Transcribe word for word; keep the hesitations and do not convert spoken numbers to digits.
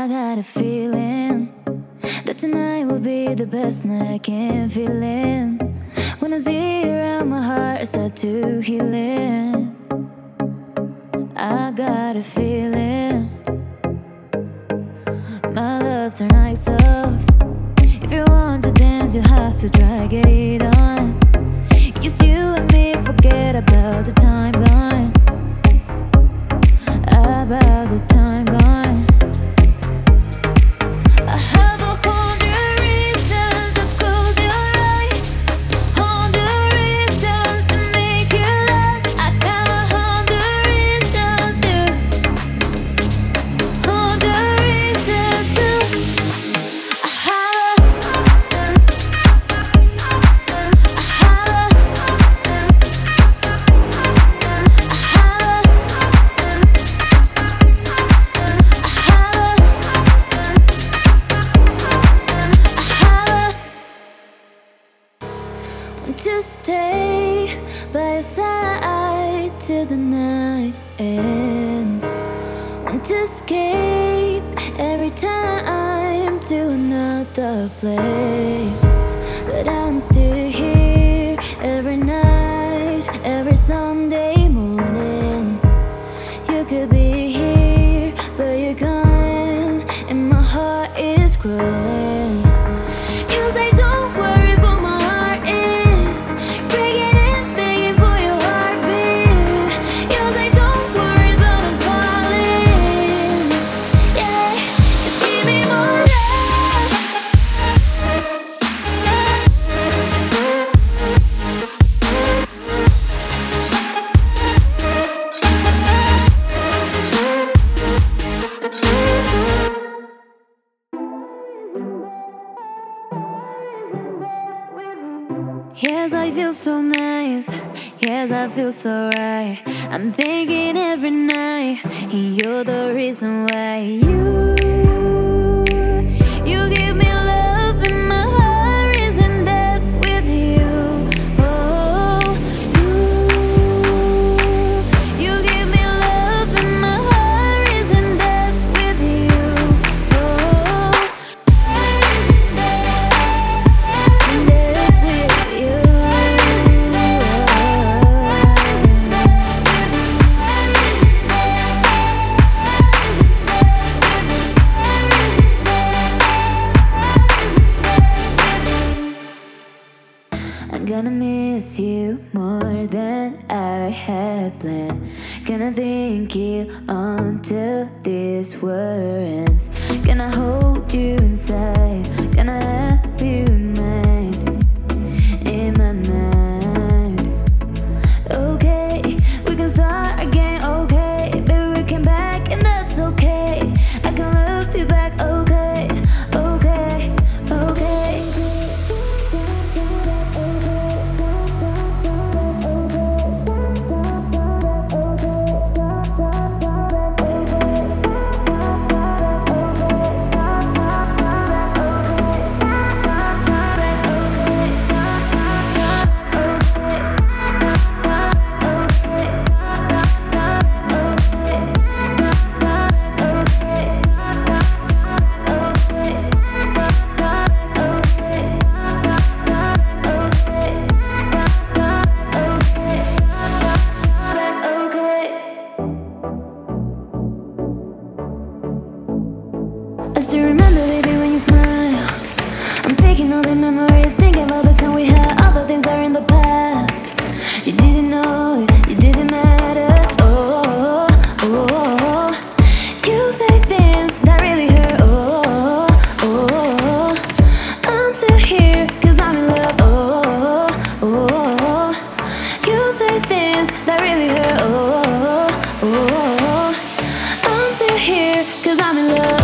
I got a feeling that tonight will be the best night I can feel in. When I see you around, my heart starts to heal it. I got a feeling my love turn lights off. If you want to dance, you have to try, get it on. Just you and me, forget about the time gone. About the time gone. I have a hundred reasons to close your eyes, hundred reasons to make you laugh. I got a hundred reasons to, hundred reasons to. I have a, I have to stay by your side till the night ends. Want to escape every time to another place, but I'm still here every night, every Sunday morning. You could be here, but you're gone, and my heart is crawling. You say don't worry, but my heart is breaking and begging for your heartbeat. You say don't worry, but I'm falling. Yeah, just give me more love. Yes, I feel so nice. Yes, I feel so right. I'm thinking every night, and you're the reason why. You, you give me love, and my heart is in debt with you. Oh, you, you give me love, and my heart is in debt with you. Oh, in debt with you. I'm gonna miss you more than I had planned. Gonna think you until this world ends. Gonna hold you inside. Gonna have you in mind, in my mind. Okay, we can start again. Okay, baby, we came back and that's okay. I can love you back. Okay, okay, okay. I still remember, baby, when you smile. I'm picking all the memories, thinking about the time we had. All the things are in the past. You didn't know it, you didn't matter. Oh, oh, oh. You say things that really hurt. Oh, oh, oh. I'm still here, cause I'm in love. Oh, oh, oh. You say things that really hurt. Oh, oh, oh. I'm still here, cause I'm in love.